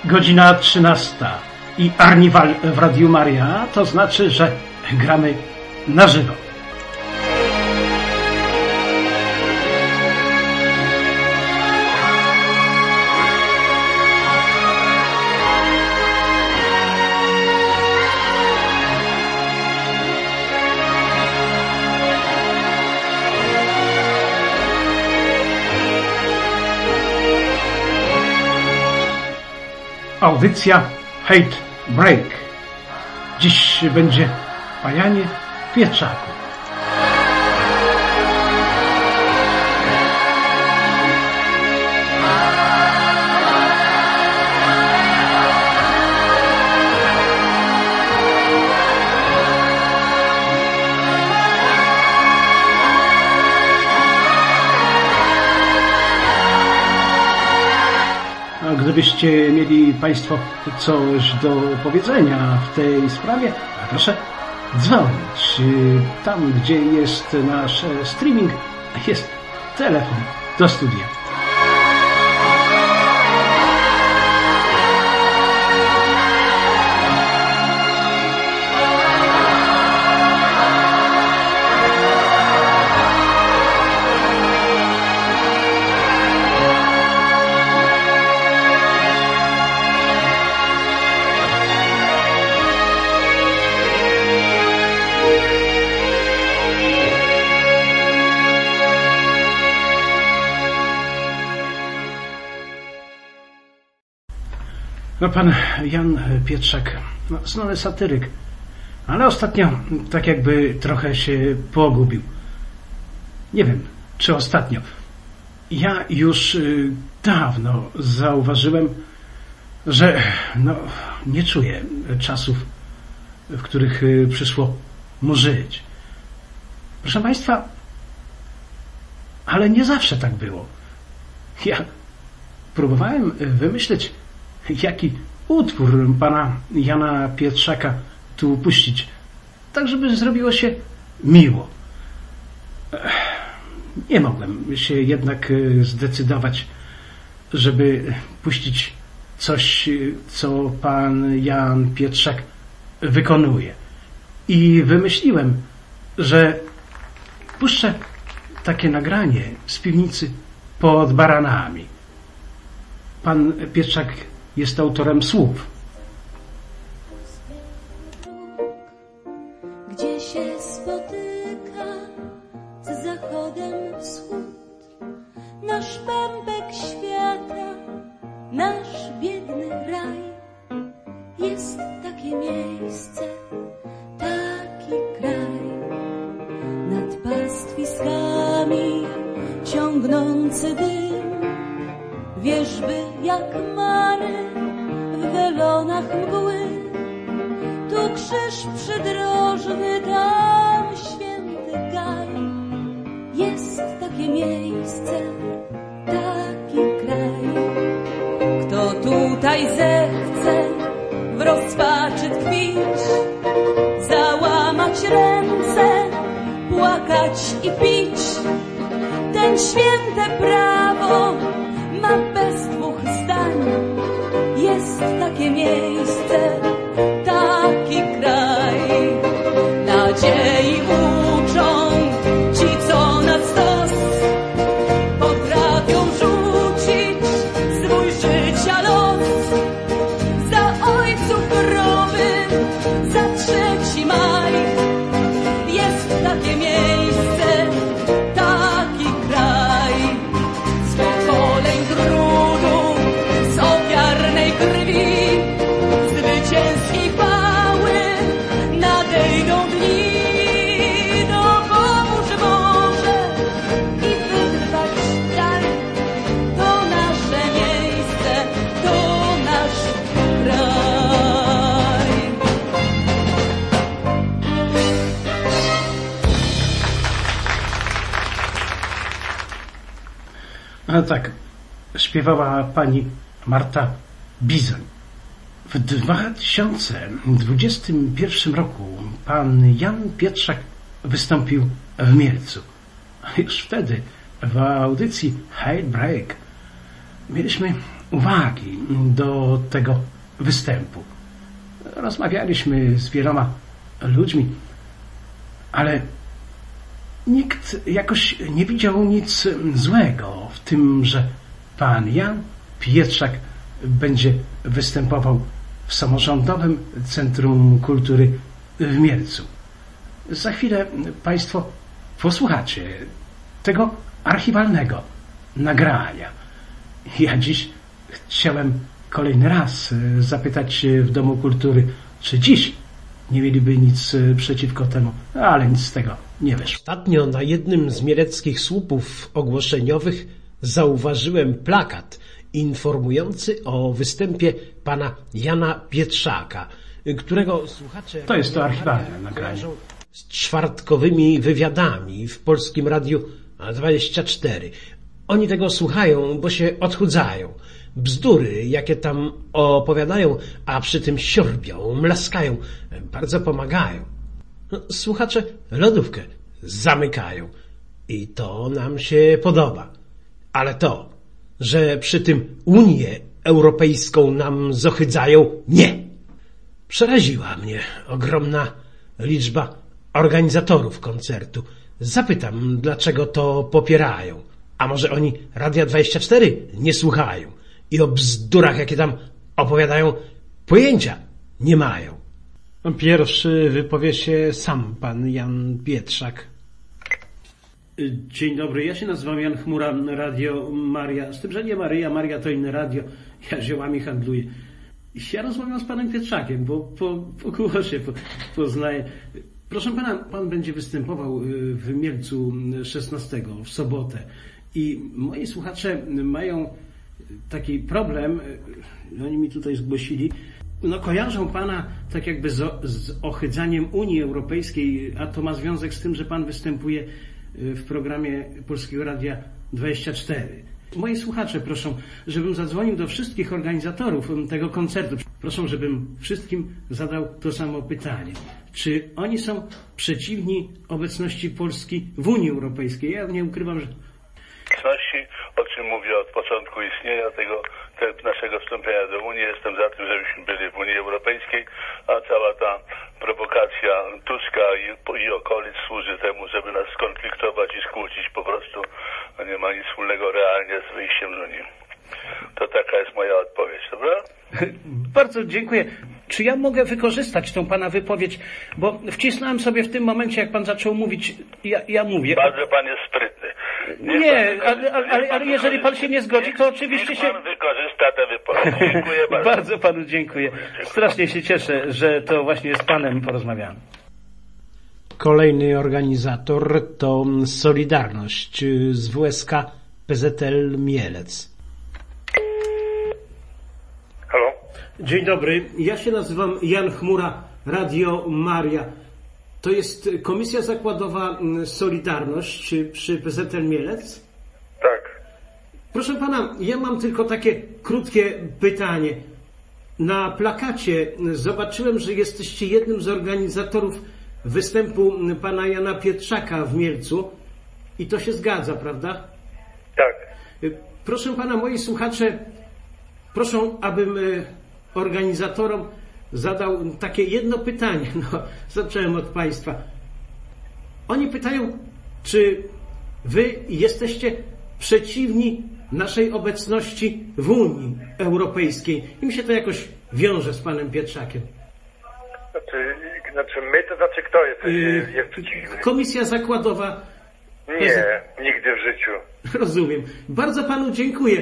Godzina 13 i Arnival w Radiu Maria, to znaczy, że gramy na żywo. Audycja Hate Break. Dziś będzie o Janie Pietrzaku. Gdybyście mieli Państwo coś do powiedzenia w tej sprawie, proszę dzwonić. Tam, gdzie jest nasz streaming, jest telefon do studia. No, pan Jan Pietrzak, znany satyryk, ale ostatnio tak jakby trochę się pogubił. Nie wiem, czy ostatnio. Ja już dawno zauważyłem, że nie czuję czasów, w których przyszło mu żyć. Proszę Państwa, ale nie zawsze tak było. Ja próbowałem wymyśleć, jaki utwór pana Jana Pietrzaka tu puścić, tak żeby zrobiło się miło. Nie mogłem się jednak zdecydować, żeby puścić coś, co pan Jan Pietrzak wykonuje. I wymyśliłem, że puszczę takie nagranie z piwnicy pod Baranami. Pan Pietrzak jest autorem słów. Gdzie się spotyka z zachodem wschód, nasz pępek świata, nasz biedny raj. Jest takie miejsce, taki kraj, nad pastwiskami ciągnący dym, wierzby jak mary w welonach mgły. Tu krzyż przydrożny, tam święty Gaj. Jest takie miejsce, taki kraj. Kto tutaj zechce w rozpaczy tkwić, załamać ręce, płakać i pić, ten święte prawo ma bez dwóch zdań. Jest takie miejsce, taki kraj. Nadziei uczą ci, co na stos potrafią rzucić swój życia los. Za ojców groby, za 3 maj. Jest takie miejsce, taki kraj. Z pokoleń trudu, z ofiarnej krwi, zwycięskiej chwały nadejdą dni. Dopomóż Boże i wyrwać daj. To nasze miejsce, to nasz kraj. A tak, śpiewała pani Marta Bizoń. W 2021 roku pan Jan Pietrzak wystąpił w Mielcu. Już wtedy w audycji Hate Break mieliśmy uwagi do tego występu. Rozmawialiśmy z wieloma ludźmi, ale nikt jakoś nie widział nic złego w tym, że pan Jan Pietrzak będzie występował w Samorządowym Centrum Kultury w Mielcu. Za chwilę Państwo posłuchacie tego archiwalnego nagrania. Ja dziś chciałem kolejny raz zapytać w Domu Kultury, czy dziś nie mieliby nic przeciwko temu, ale nic z tego nie wyszło. Ostatnio na jednym z mieleckich słupów ogłoszeniowych zauważyłem plakat informujący o występie pana Jana Pietrzaka, którego słuchacze To jest to archiwalne nagranie. z czwartkowymi wywiadami w Polskim Radiu 24. Oni tego słuchają, bo się odchudzają. Bzdury, jakie tam opowiadają, a przy tym siorbią, mlaskają, bardzo pomagają. Słuchacze lodówkę zamykają i to nam się podoba. Ale to, że przy tym Unię Europejską nam zohydzają, nie. Przeraziła mnie ogromna liczba organizatorów koncertu. Zapytam, dlaczego to popierają. A może oni Radia 24 nie słuchają i o bzdurach, jakie tam opowiadają, pojęcia nie mają. Pierwszy wypowie się sam pan Jan Pietrzak. Dzień dobry, ja się nazywam Jan Chmura, Radio Maria. Z tym, że nie Maryja, Maria to inne radio. Ja ziołami handluję. Ja rozmawiam z panem Pietrzakiem, bo po głosie poznaję. Proszę pana, pan będzie występował w Mielcu 16 w sobotę. I moi słuchacze mają taki problem, oni mi tutaj zgłosili, kojarzą pana tak jakby z ohydzaniem Unii Europejskiej, a to ma związek z tym, że pan występuje w programie Polskiego Radia 24. Moi słuchacze proszą, żebym zadzwonił do wszystkich organizatorów tego koncertu. Proszą, żebym wszystkim zadał to samo pytanie. Czy oni są przeciwni obecności Polski w Unii Europejskiej? Ja nie ukrywam, że... O czym mówię od początku istnienia tego naszego wstąpienia do Unii. Jestem za tym, żebyśmy byli w Unii Europejskiej, a cała ta prowokacja Tuska i okolic służy temu, żeby nas skonfliktować i skłócić po prostu. Nie ma nic wspólnego realnie z wyjściem z Unii. To taka jest moja odpowiedź, dobra? Bardzo dziękuję. Czy ja mogę wykorzystać tą pana wypowiedź? Bo wcisnąłem sobie w tym momencie, jak pan zaczął mówić, ja mówię. Bardzo pan jest sprytny. Ale jeżeli pan się nie zgodzi, to oczywiście się... Pan wykorzysta tę wypowiedź. Dziękuję bardzo. Bardzo panu dziękuję. Strasznie się cieszę, że to właśnie z panem porozmawiamy. Kolejny organizator to Solidarność z WSK PZL Mielec. Halo? Dzień dobry, ja się nazywam Jan Chmura, Radio Maria. To jest Komisja Zakładowa Solidarność przy PZL Mielec? Tak. Proszę pana, ja mam tylko takie krótkie pytanie. Na plakacie zobaczyłem, że jesteście jednym z organizatorów występu pana Jana Pietrzaka w Mielcu i to się zgadza, prawda? Tak. Proszę pana, moi słuchacze proszą, abym organizatorom zadał takie jedno pytanie. Zacząłem od państwa. Oni pytają, czy wy jesteście przeciwni naszej obecności w Unii Europejskiej. I mi się to jakoś wiąże z panem Pietrzakiem. Znaczy my, to znaczy kto jest przeciwny? Komisja zakładowa. Nie, nigdy w życiu. Rozumiem. Bardzo panu dziękuję.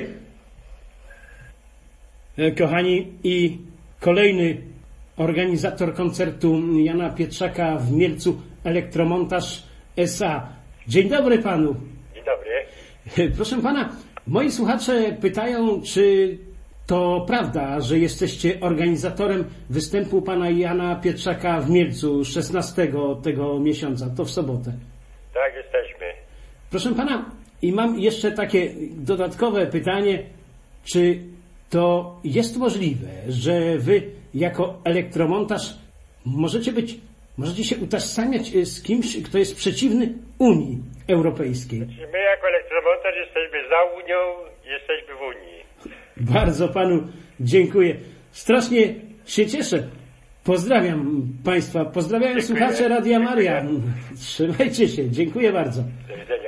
Kochani, i kolejny organizator koncertu Jana Pietrzaka w Mielcu, Elektromontaż S.A. Dzień dobry panu. Dzień dobry. Proszę pana, moi słuchacze pytają, czy to prawda, że jesteście organizatorem występu pana Jana Pietrzaka w Mielcu 16 tego miesiąca, to w sobotę. Tak, jesteśmy. Proszę pana, i mam jeszcze takie dodatkowe pytanie, czy to jest możliwe, że wy jako elektromontaż możecie się utożsamiać z kimś, kto jest przeciwny Unii Europejskiej? My jako elektromontaż jesteśmy za Unią, jesteśmy w Unii. Bardzo panu dziękuję. Strasznie się cieszę. Pozdrawiam państwa. Pozdrawiam słuchacze Radia Maria. Trzymajcie się. Dziękuję bardzo. Do widzenia.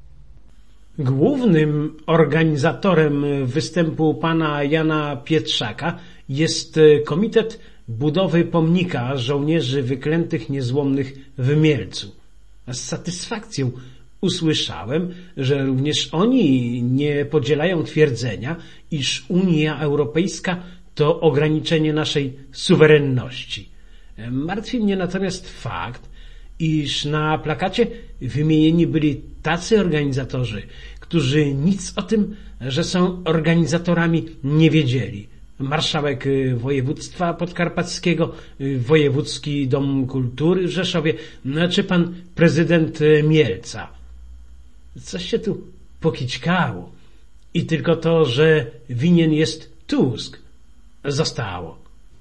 Głównym organizatorem występu pana Jana Pietrzaka jest Komitet Budowy Pomnika Żołnierzy Wyklętych Niezłomnych w Mielcu. Z satysfakcją usłyszałem, że również oni nie podzielają twierdzenia, iż Unia Europejska to ograniczenie naszej suwerenności. Martwi mnie natomiast fakt, iż na plakacie wymienieni byli tacy organizatorzy, którzy nic o tym, że są organizatorami, nie wiedzieli. Marszałek województwa podkarpackiego, Wojewódzki Dom Kultury w Rzeszowie, czy pan prezydent Mielca. Coś się tu pokićkało. I tylko to, że winien jest Tusk, zostało.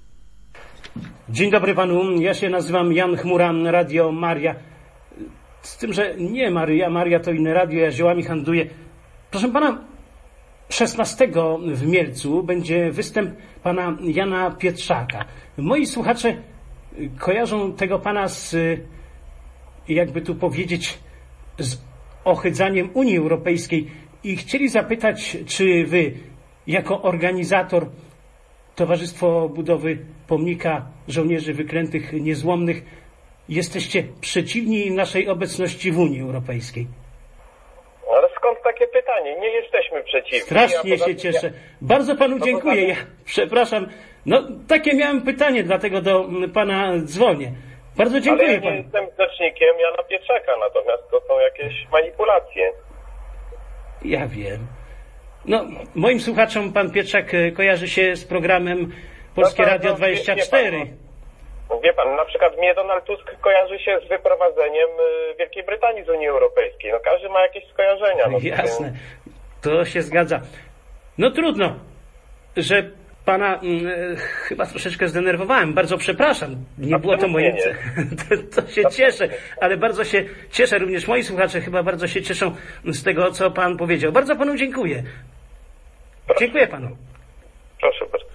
Dzień dobry panu, ja się nazywam Jan Chmura, Radio Maria. Z tym, że nie Maria to inne radio, ja ziołami handluję. Proszę pana, 16 w Mielcu będzie występ pana Jana Pietrzaka. Moi słuchacze kojarzą tego pana z, jakby tu powiedzieć, z ohydzaniem Unii Europejskiej i chcieli zapytać, czy wy, jako organizator Towarzystwo Budowy Pomnika Żołnierzy Wyklętych Niezłomnych, jesteście przeciwni naszej obecności w Unii Europejskiej? Ale skąd takie pytanie? Nie jesteśmy przeciwni. Strasznie się cieszę. Bardzo panu dziękuję. Ja przepraszam. No, takie miałem pytanie, dlatego do pana dzwonię. Bardzo dziękuję Ale ja panu. nie jestem rzecznikiem Jana Pietrzaka, natomiast to są jakieś manipulacje. Ja wiem. No, moim słuchaczom pan Pietrzak kojarzy się z programem Polskie No to, Radio no, 24. Wie pan, na przykład mnie Donald Tusk kojarzy się z wyprowadzeniem Wielkiej Brytanii z Unii Europejskiej. No każdy ma jakieś skojarzenia. No, Jasne, to się zgadza. No trudno, że pana chyba troszeczkę zdenerwowałem. Bardzo przepraszam. Nie było to moje... To się cieszę, ale bardzo się cieszę. Również moi słuchacze chyba bardzo się cieszą z tego, co pan powiedział. Bardzo panu dziękuję. Proszę. Dziękuję panu. Proszę bardzo.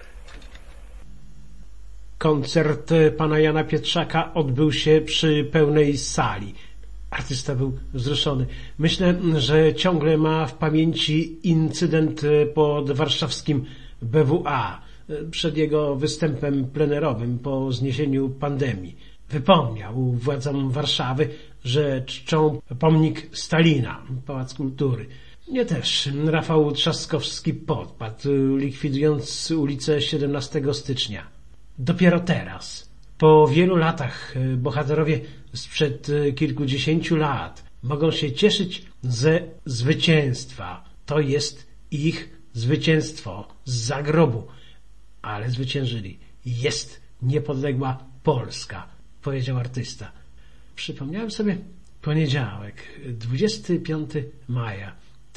Koncert pana Jana Pietrzaka odbył się przy pełnej sali. Artysta był wzruszony. Myślę, że ciągle ma w pamięci incydent pod warszawskim BWA przed jego występem plenerowym po zniesieniu pandemii. Wypomniał władzom Warszawy, że czczą pomnik Stalina, Pałac Kultury. Mnie też Rafał Trzaskowski podpadł, likwidując ulicę 17 stycznia. Dopiero teraz, po wielu latach, bohaterowie sprzed kilkudziesięciu lat mogą się cieszyć ze zwycięstwa. To jest ich zwycięstwo zza grobu, ale zwyciężyli. Jest niepodległa Polska, powiedział artysta. Przypomniałem sobie poniedziałek, 25 maja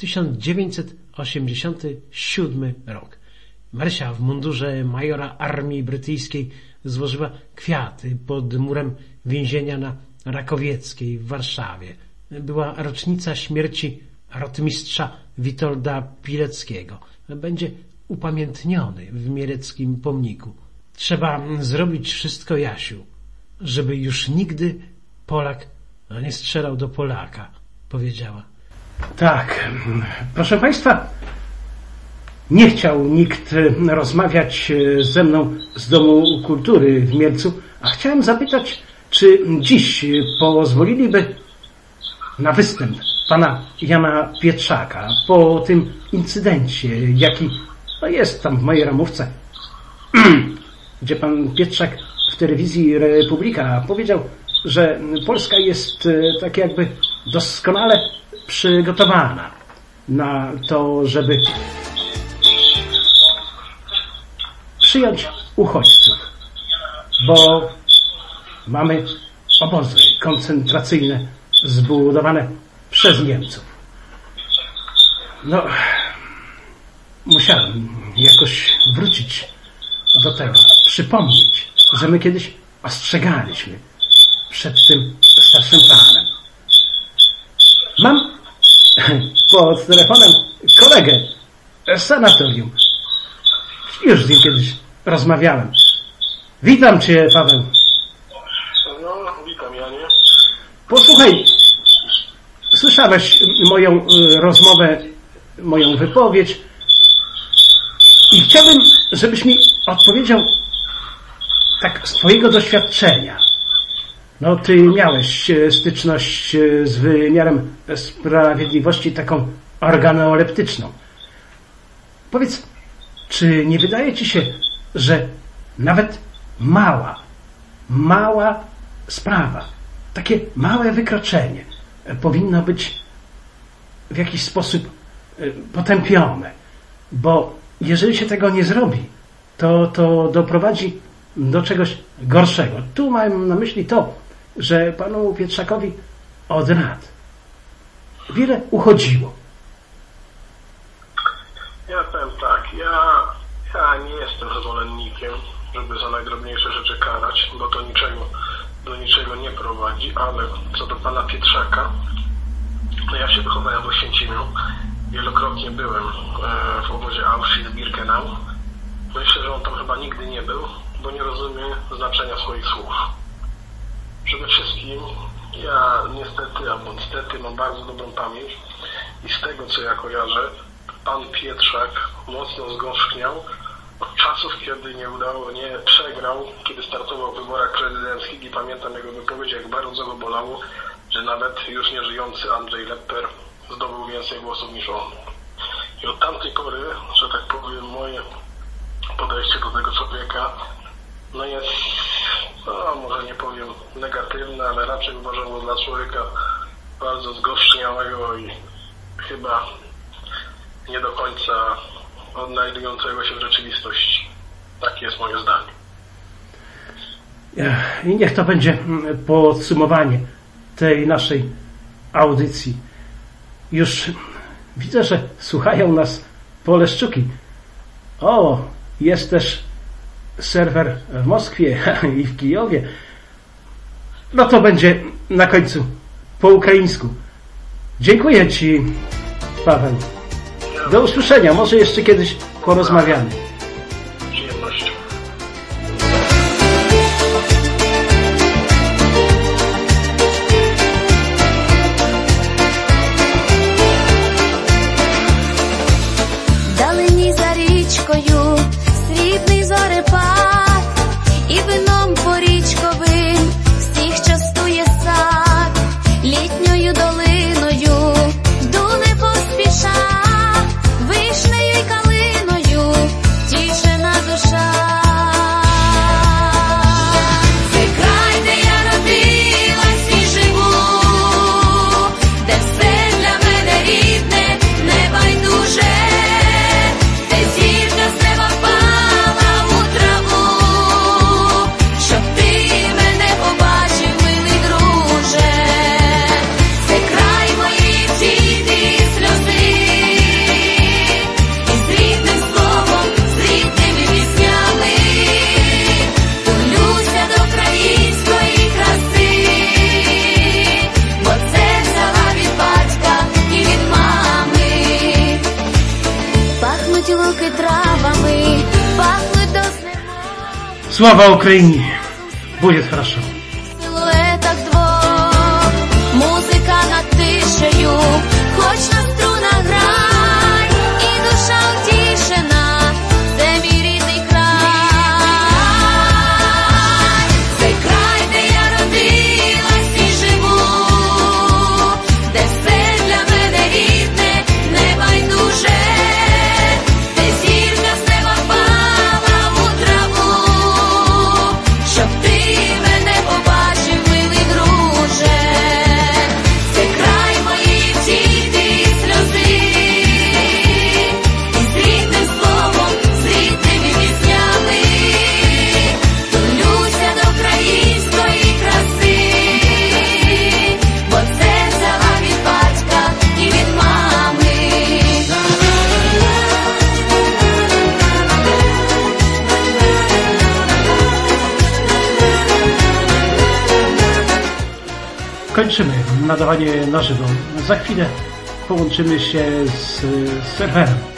1987 rok. Marysia w mundurze majora armii brytyjskiej złożyła kwiaty pod murem więzienia na Rakowieckiej w Warszawie. Była rocznica śmierci rotmistrza Witolda Pileckiego. Będzie upamiętniony w mieleckim pomniku. Trzeba zrobić wszystko, Jasiu, żeby już nigdy Polak nie strzelał do Polaka, powiedziała. Tak, proszę państwa, nie chciał nikt rozmawiać ze mną z Domu Kultury w Mielcu, a chciałem zapytać, czy dziś pozwoliliby na występ pana Jana Pietrzaka po tym incydencie, jaki jest tam w mojej ramówce, gdzie pan Pietrzak w telewizji Republika powiedział, że Polska jest tak jakby doskonale przygotowana na to, żeby przyjąć uchodźców, bo mamy obozy koncentracyjne zbudowane przez Niemców. No, musiałem jakoś wrócić do tego, przypomnieć, że my kiedyś ostrzegaliśmy przed tym starszym panem. Mam pod telefonem kolegę z sanatorium. Już z nim kiedyś rozmawiałem. Witam Cię, Paweł. No, witam, Janie. Posłuchaj, słyszałeś moją rozmowę, moją wypowiedź i chciałbym, żebyś mi odpowiedział tak z Twojego doświadczenia. No, Ty miałeś styczność z wymiarem sprawiedliwości taką organoleptyczną. Powiedz, czy nie wydaje Ci się, że nawet mała sprawa, takie małe wykroczenie powinno być w jakiś sposób potępione? Bo jeżeli się tego nie zrobi, to doprowadzi do czegoś gorszego. Tu mam na myśli to, że panu Pietrzakowi od lat wiele uchodziło. Ja powiem tak, ja nie jestem zwolennikiem, żeby za najdrobniejsze rzeczy karać, bo to do niczego nie prowadzi, ale co do pana Pietrzaka, to ja się wychowałem w Oświęcimiu, wielokrotnie byłem w obozie Auschwitz-Birkenau. Myślę, że on tam chyba nigdy nie był, bo nie rozumie znaczenia swoich słów. Przede wszystkim ja niestety, albo niestety mam bardzo dobrą pamięć i z tego, co ja kojarzę, pan Pietrzak mocno zgorzkniał od czasów, kiedy nie przegrał, kiedy startował w wyborach prezydenckich i pamiętam jego wypowiedź, jak bardzo go bolało, że nawet już nieżyjący Andrzej Lepper zdobył więcej głosów niż on. I od tamtej pory, że tak powiem, moje podejście do tego człowieka no jest, może nie powiem negatywne, ale raczej uważam go dla człowieka bardzo zgorzkniałego i chyba nie do końca odnajdującego się w rzeczywistości. Takie jest moje zdanie. I niech to będzie podsumowanie tej naszej audycji. Już widzę, że słuchają nas Poleszczuki. O, jest też serwer w Moskwie i w Kijowie. No to będzie na końcu po ukraińsku. Dziękuję Ci, Paweł. Do usłyszenia. Może jeszcze kiedyś porozmawiamy. Przyjemnością. Далині за річкою срібний зорепад, і вином порічковим всіх частує сад, літньою долиною йду не поспіша, вишнею й калиною тішена душа. Це край, де я родилась і живу, де все для мене рідне, небайдуже. Слава Україні! Буде хорошо. В силуетах двох, музика над тишею, хоч на струнах грай, і душа утішена, це мій рідний край. Це край, де я родилась і живу, де все для мене рідне, небайдуже, де зірка з неба впала у траву, щоб ти мене побачив, милий друже. Це край моєї втіхи і сльози, і з рідним словом, з рідними піснями тулюся до української краси, бо це взяла від батька і від мами. Kończymy nadawanie na żywo. Za chwilę połączymy się z serwerem.